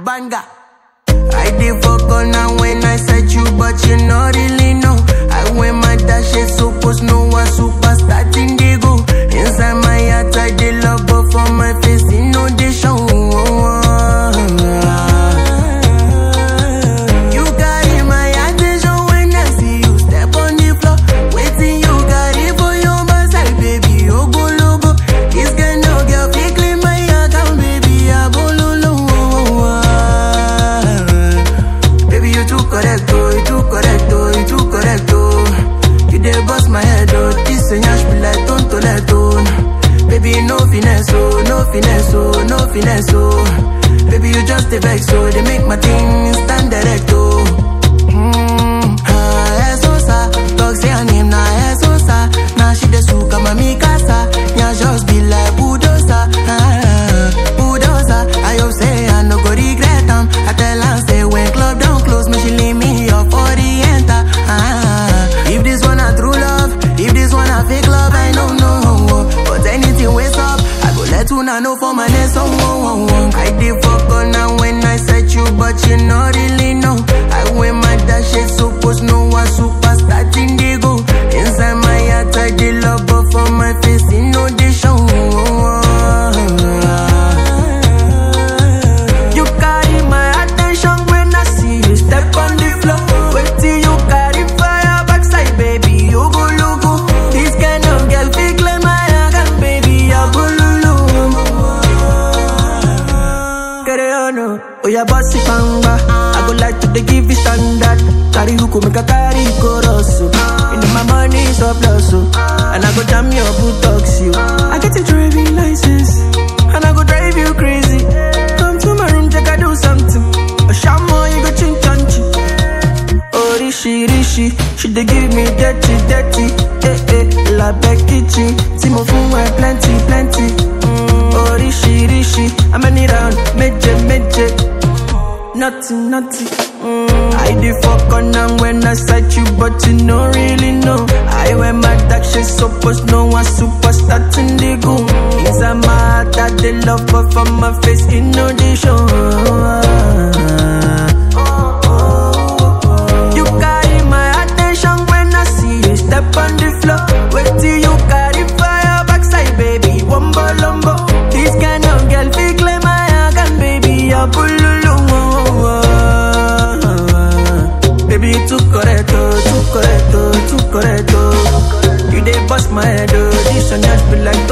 Banga. I did fuck on now when I said you, but you not really know. I wear my dash, it's supposed no one superstar indigo. Inside my heart, I did love, but for my face, you know they show. You carry my attention when I see you step on the floor. Waiting, you got it for your side, baby. Oh, go logo. This kind of girl, fake clean my account, baby. I go low. Baby, you too correct, oh, you too correct, oh, you too correct, oh. You dey bust my head, oh. This senyash be like tontoleto. Baby, no finesse, oh, no finesse, oh, no finesse, oh. Baby, you just a vex, so they make my thing stand direct, oh. Esosa, dog say her name na Esosa. Now she the suka mami casa. Yeah, just be like bulldozer, bulldozer. I hope say I no go regret them. I tell her say when club down close, me she leave me up for the enter. If this one a true love, if this one a fake love, I don't know. But anything waits up, I go let you know for my next song. I did fuck on now when I said you, but you not really know. I wear my dash, it's supposed no one superstar indigo. Inside my heart, I did love, but for my face, you know they show. You carry my attention when I see you step on the floor. Wait till you carry fire backside, baby. You go logo. This kind of girl fake like my account, baby. I go lulu. Carry on, oh yeah, bossy panga. I go like to they give you standard. Carry hook, make a carry chorus. In my money is up loss, and I go jam your buttocks, you. I get a driving license, and I go drive you crazy. Come to my room, take I do something. A shamo, you go chin chanchi. Oh, rishi, she dey give me dirty. La Becky, Timo Fuma, plenty. Oh, rishi, I'm any round, meje. Nothing. I did fuck on them when I sight you, but you don't really know. I wear my dark shit, supposed no one superstar indigo. Inside my heart, I did love, but for my face, you know they show. You carry my attention when I see you step on the floor. Wait till you carry fire backside, baby. Wombo lombo. This kind of girl fake like my account, baby. I pull. Baby, you too correct, oh. You dey bust my head, oh. This one just be like